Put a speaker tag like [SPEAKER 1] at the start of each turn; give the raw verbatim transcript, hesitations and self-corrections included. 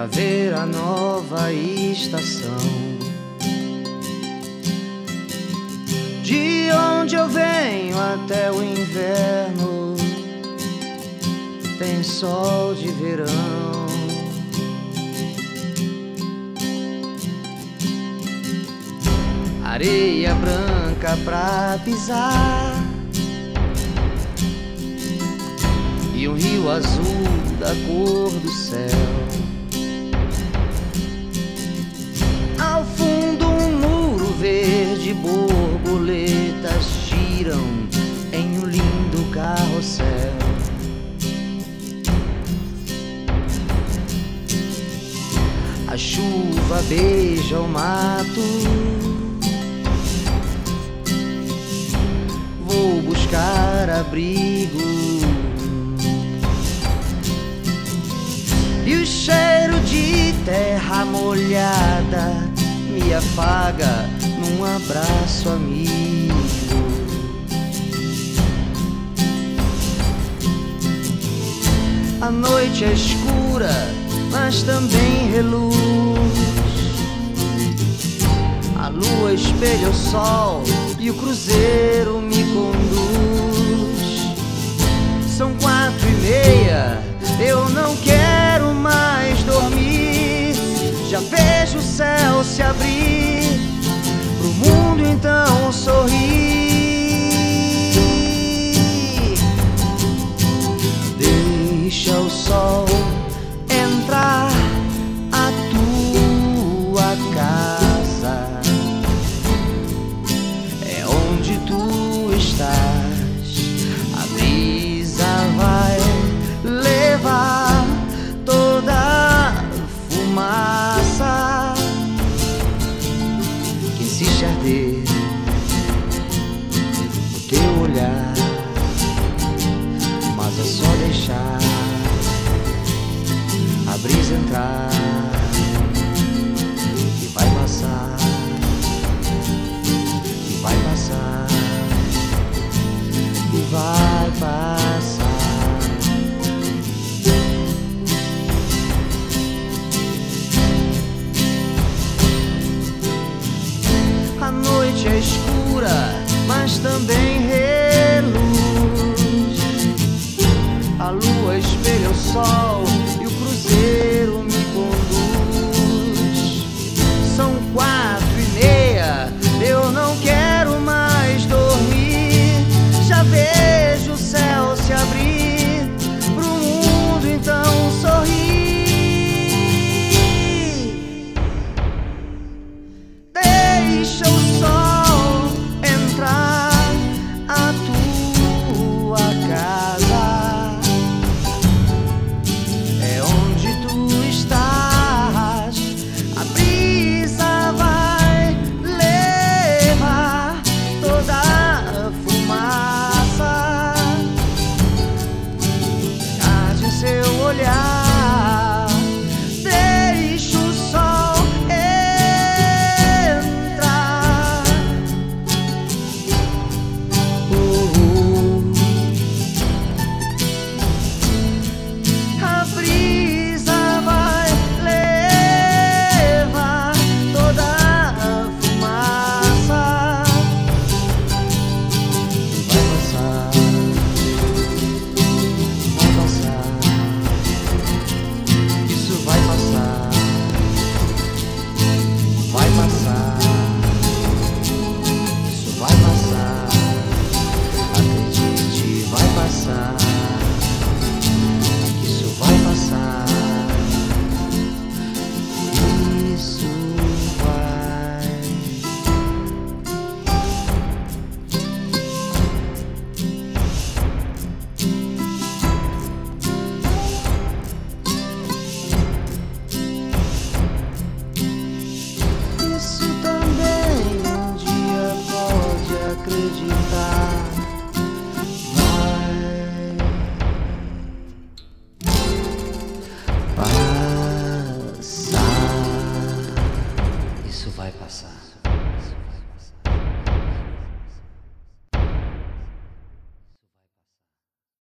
[SPEAKER 1] pra ver a nova estação. De onde eu venho até o inverno tem sol de verão. Areia branca pra pisar e um rio azul da cor do céu. Ao fundo um muro verde, borboletas giram em um lindo carrossel. A chuva beija o mato, vou buscar abrigo. E o cheiro de terra molhada me afaga num abraço amigo. A noite é escura, mas também reluz. A lua espelha o sol e o cruzeiro me conduz. São quatro e meia, eu não quero mais dormir. Já vejo o céu se abrir, pro mundo então sorrir. Deixa o sol entrar a tua casa, é onde tu estás. A brisa vai levar toda a fumaça que insiste a arder no teu olhar, mas é só deixar a brisa entrar e vai passar, e vai passar, e vai passar. A noite é escura, mas também reluz. A lua espelha o sol e o cruzeiro me conduz. São quatro e meia, eu não quero mais dormir. Já vejo o céu se abrir, pro mundo então sorrir. Deixa o sol entrar a tua casa, é onde tu estás. A brisa vai levar toda a fumaça de seu olhar. Deixa o sol entrar. Oh, a brisa vai levar toda a fumaça. Vai passar, vai passar. Isso vai passar, vai passar. Isso vai passar. Acredite, vai passar. Isso vai passar. Isso vai. Isso também um dia pode acreditar. Vai passar. Isso vai passar.